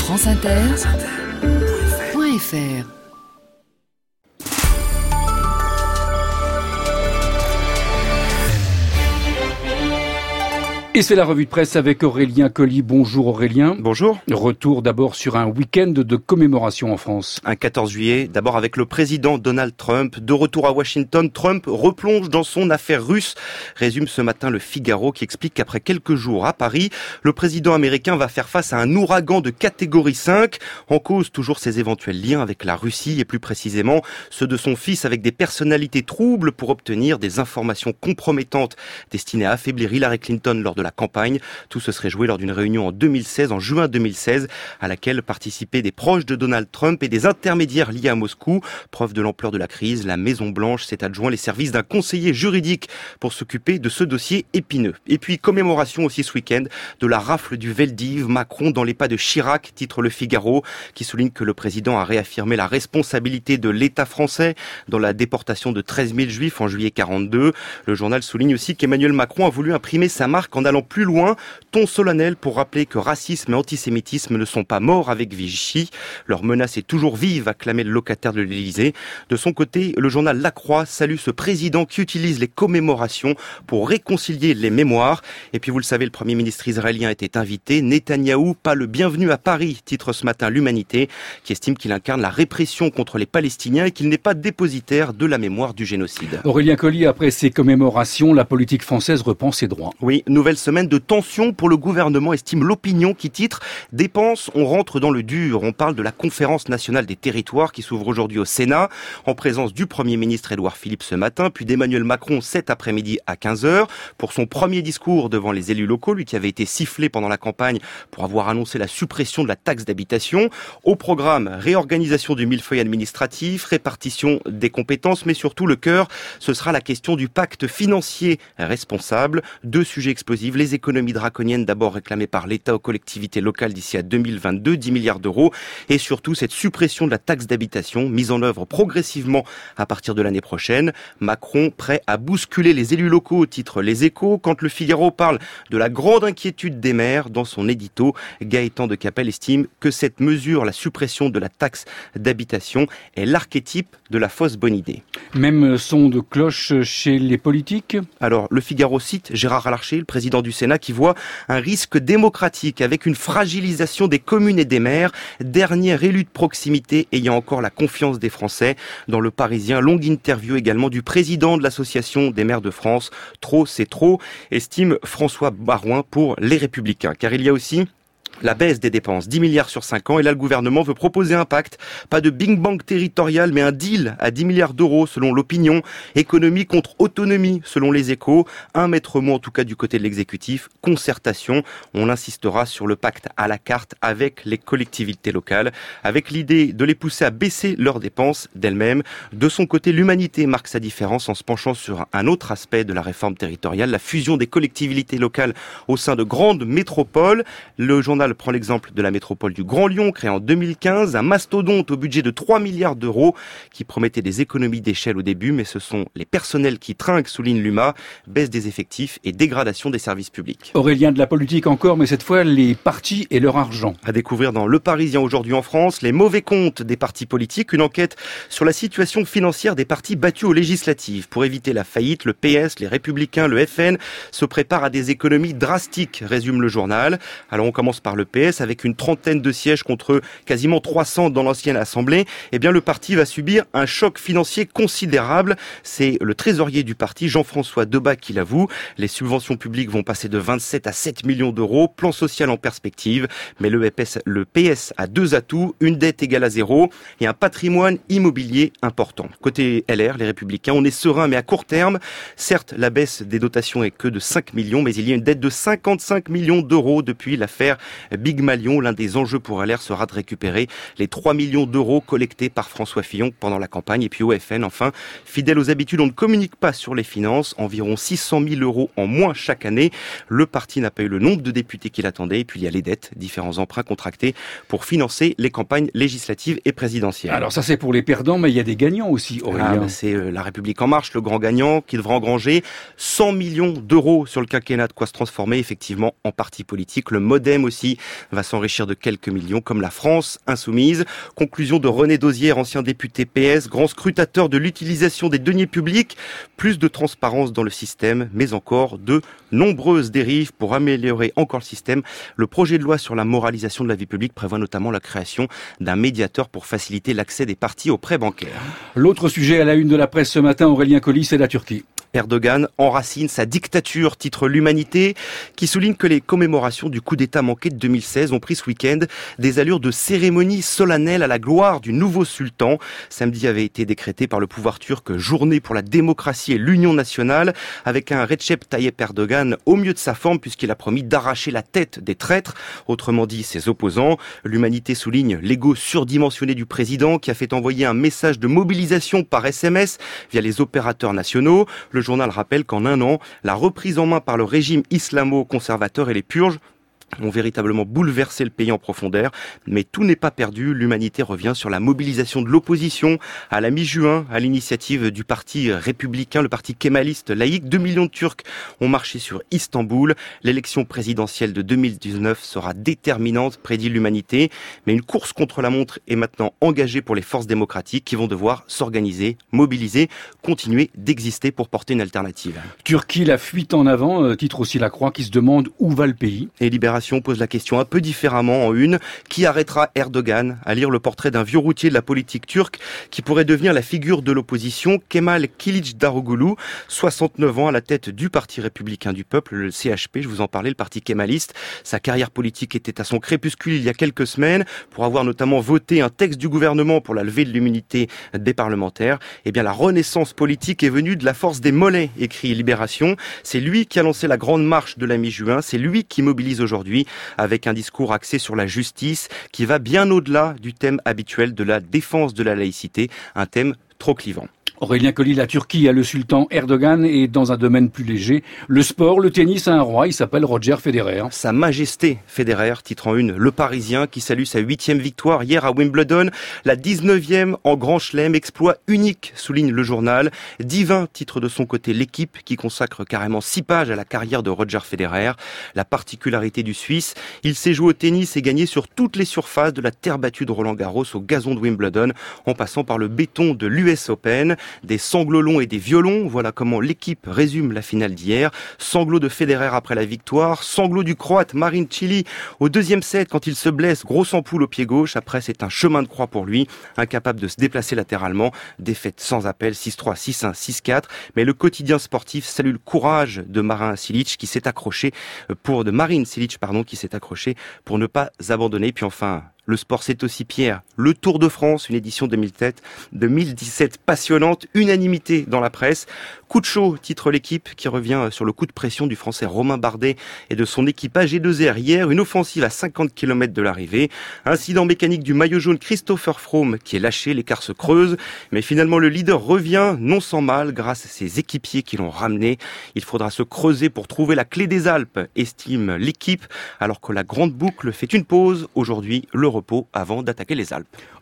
franceinter.fr. Et c'est la revue de presse avec Aurélien Colli. Bonjour Aurélien. Bonjour. Retour d'abord sur un week-end de commémoration en France. Un 14 juillet, d'abord avec le président Donald Trump. De retour à Washington, Trump replonge dans son affaire russe. Résume ce matin le Figaro qui explique qu'après quelques jours à Paris, le président américain va faire face à un ouragan de catégorie 5. En cause toujours ses éventuels liens avec la Russie et plus précisément ceux de son fils avec des personnalités troubles pour obtenir des informations compromettantes destinées à affaiblir Hillary Clinton lors de la campagne. Tout se serait joué lors d'une réunion en juin 2016, à laquelle participaient des proches de Donald Trump et des intermédiaires liés à Moscou. Preuve de l'ampleur de la crise, la Maison-Blanche s'est adjoint les services d'un conseiller juridique pour s'occuper de ce dossier épineux. Et puis, commémoration aussi ce week-end de la rafle du Veldiv, Macron dans les pas de Chirac, titre Le Figaro, qui souligne que le président a réaffirmé la responsabilité de l'État français dans la déportation de 13 000 juifs en juillet 42. Le journal souligne aussi qu'Emmanuel Macron a voulu imprimer sa marque en allant plus loin, ton solennel pour rappeler que racisme et antisémitisme ne sont pas morts avec Vichy. Leur menace est toujours vive, a clamé le locataire de l'Élysée. De son côté, le journal La Croix salue ce président qui utilise les commémorations pour réconcilier les mémoires. Et puis vous le savez, le Premier ministre israélien était invité. Netanyahou, pas le bienvenu à Paris, titre ce matin l'Humanité, qui estime qu'il incarne la répression contre les Palestiniens et qu'il n'est pas dépositaire de la mémoire du génocide. Aurélien Colli, après ces commémorations, la politique française reprend ses droits. Oui, nouvelle semaine de tension pour le gouvernement, estime l'Opinion qui titre « Dépenses, on rentre dans le dur ». On parle de la conférence nationale des territoires qui s'ouvre aujourd'hui au Sénat, en présence du Premier ministre Édouard Philippe ce matin, puis d'Emmanuel Macron cet après-midi à 15h, pour son premier discours devant les élus locaux, lui qui avait été sifflé pendant la campagne pour avoir annoncé la suppression de la taxe d'habitation. Au programme, réorganisation du millefeuille administratif, répartition des compétences, mais surtout le cœur, ce sera la question du pacte financier responsable. Deux sujets explosifs, les économies draconiennes d'abord réclamées par l'État aux collectivités locales d'ici à 2022, 10 milliards d'euros, et surtout cette suppression de la taxe d'habitation mise en œuvre progressivement à partir de l'année prochaine. Macron prêt à bousculer les élus locaux, titre Les Échos, quand le Figaro parle de la grande inquiétude des maires. Dans son édito, Gaëtan de Capelle estime que cette mesure, la suppression de la taxe d'habitation, est l'archétype de la fausse bonne idée. Même son de cloche chez les politiques. Alors, le Figaro cite Gérard Larcher, le président du Sénat, qui voit un risque démocratique avec une fragilisation des communes et des maires, dernier élu de proximité ayant encore la confiance des Français. Dans Le Parisien, longue interview également du président de l'Association des maires de France. Trop, c'est trop, estime François Baroin pour Les Républicains. Car il y a aussi la baisse des dépenses, 10 milliards sur 5 ans. Et là, le gouvernement veut proposer un pacte. Pas de Big Bang territorial, mais un deal à 10 milliards d'euros, selon l'Opinion. Économie contre autonomie, selon Les Échos. Un maître mot, en tout cas, du côté de l'exécutif. Concertation. On insistera sur le pacte à la carte avec les collectivités locales, avec l'idée de les pousser à baisser leurs dépenses d'elles-mêmes. De son côté, l'Humanité marque sa différence en se penchant sur un autre aspect de la réforme territoriale, la fusion des collectivités locales au sein de grandes métropoles. Le journal prend l'exemple de la métropole du Grand Lyon, créée en 2015, un mastodonte au budget de 3 milliards d'euros qui promettait des économies d'échelle au début, mais ce sont les personnels qui trinquent, souligne l'UMA, baisse des effectifs et dégradation des services publics. Aurélien, de la politique encore, mais cette fois les partis et leur argent. À découvrir dans Le Parisien aujourd'hui en France, les mauvais comptes des partis politiques, une enquête sur la situation financière des partis battus aux législatives. Pour éviter la faillite, le PS, les Républicains, le FN se préparent à des économies drastiques, résume le journal. Alors on commence par le PS, avec une trentaine de sièges contre quasiment 300 dans l'ancienne Assemblée, eh bien le parti va subir un choc financier considérable. C'est le trésorier du parti, Jean-François Debat, qui l'avoue. Les subventions publiques vont passer de 27 à 7 millions d'euros, plan social en perspective, mais le PS a deux atouts, une dette égale à 0 et un patrimoine immobilier important. Côté LR, les Républicains, on est serein, mais à court terme. Certes, la baisse des dotations est que de 5 millions, mais il y a une dette de 55 millions d'euros depuis l'affaire Big Malion. L'un des enjeux pour LR sera de récupérer les 3 millions d'euros collectés par François Fillon pendant la campagne. Et puis au FN, enfin, fidèle aux habitudes, on ne communique pas sur les finances. Environ 600 000 euros en moins chaque année. Le parti n'a pas eu le nombre de députés qu'il attendait. Et puis il y a les dettes, différents emprunts contractés pour financer les campagnes législatives et présidentielles. Alors ça c'est pour les perdants, mais il y a des gagnants aussi, Aurélien. C'est La République En Marche, le grand gagnant, qui devra engranger 100 millions d'euros sur le quinquennat, de quoi se transformer effectivement en parti politique. Le MoDem aussi pays va s'enrichir de quelques millions, comme la France insoumise. Conclusion de René Dosière, ancien député PS, grand scrutateur de l'utilisation des deniers publics. Plus de transparence dans le système, mais encore de nombreuses dérives pour améliorer encore le système. Le projet de loi sur la moralisation de la vie publique prévoit notamment la création d'un médiateur pour faciliter l'accès des partis aux prêts bancaires. L'autre sujet à la une de la presse ce matin, Aurélien Colli, c'est la Turquie. Erdogan enracine sa dictature, titre l'Humanité, qui souligne que les commémorations du coup d'État manqué de 2016 ont pris ce week-end des allures de cérémonie solennelle à la gloire du nouveau sultan. Samedi avait été décrété par le pouvoir turc journée pour la démocratie et l'union nationale, avec un Recep Tayyip Erdogan au mieux de sa forme, puisqu'il a promis d'arracher la tête des traîtres, autrement dit ses opposants. L'Humanité souligne l'ego surdimensionné du président, qui a fait envoyer un message de mobilisation par SMS via les opérateurs nationaux. Le journal rappelle qu'en un an, la reprise en main par le régime islamo-conservateur et les purges ont véritablement bouleversé le pays en profondeur. Mais tout n'est pas perdu. L'Humanité revient sur la mobilisation de l'opposition à la mi-juin, à l'initiative du parti républicain, le parti kémaliste laïque. 2 millions de Turcs ont marché sur Istanbul. L'élection présidentielle de 2019 sera déterminante, prédit l'Humanité. Mais une course contre la montre est maintenant engagée pour les forces démocratiques qui vont devoir s'organiser, mobiliser, continuer d'exister pour porter une alternative. Turquie, la fuite en avant, titre aussi La Croix, qui se demande où va le pays. Et Libération pose la question un peu différemment en une. Qui arrêtera Erdogan? À lire le portrait d'un vieux routier de la politique turque qui pourrait devenir la figure de l'opposition, Kemal Kılıçdaroğlu, 69 ans à la tête du Parti républicain du peuple, le CHP, je vous en parlais, le parti kémaliste. Sa carrière politique était à son crépuscule il y a quelques semaines, pour avoir notamment voté un texte du gouvernement pour la levée de l'immunité des parlementaires. Eh bien, la renaissance politique est venue de la force des mollets, écrit Libération. C'est lui qui a lancé la grande marche de la mi-juin, c'est lui qui mobilise aujourd'hui, avec un discours axé sur la justice qui va bien au-delà du thème habituel de la défense de la laïcité, un thème trop clivant. Aurélien Colli, la Turquie a le sultan Erdogan et dans un domaine plus léger, le sport, le tennis a un roi, il s'appelle Roger Federer. Sa Majesté Federer, titre en une, le Parisien qui salue sa 8e victoire hier à Wimbledon, la 19e en Grand Chelem, exploit unique, souligne le journal. Divin, titre de son côté l'équipe qui consacre carrément 6 pages à la carrière de Roger Federer. La particularité du Suisse, il s'est joué au tennis et gagné sur toutes les surfaces, de la terre battue de Roland-Garros au gazon de Wimbledon, en passant par le béton de l'US Open. Des sanglots longs et des violons, voilà comment l'équipe résume la finale d'hier. Sanglots de Federer après la victoire, sanglots du Croate Marin Cilic au deuxième set quand il se blesse, grosse ampoule au pied gauche. Après, c'est un chemin de croix pour lui, incapable de se déplacer latéralement. Défaite sans appel, 6-3, 6-1, 6-4. Mais le quotidien sportif salue le courage de Marin Cilic qui s'est accroché de Marin Cilic, qui s'est accroché pour ne pas abandonner. Puis enfin, le sport, c'est aussi Pierre. Le Tour de France, une édition 2017 passionnante, unanimité dans la presse. Coup de chaud, titre l'équipe, qui revient sur le coup de pression du Français Romain Bardet et de son équipe AG2R hier. Une offensive à 50 km de l'arrivée. Incident mécanique du maillot jaune Christopher Froome qui est lâché, l'écart se creuse. Mais finalement, le leader revient, non sans mal, grâce à ses équipiers qui l'ont ramené. Il faudra se creuser pour trouver la clé des Alpes, estime l'équipe, alors que la grande boucle fait une pause. Aujourd'hui, le repos avant d'attaquer les Alpes.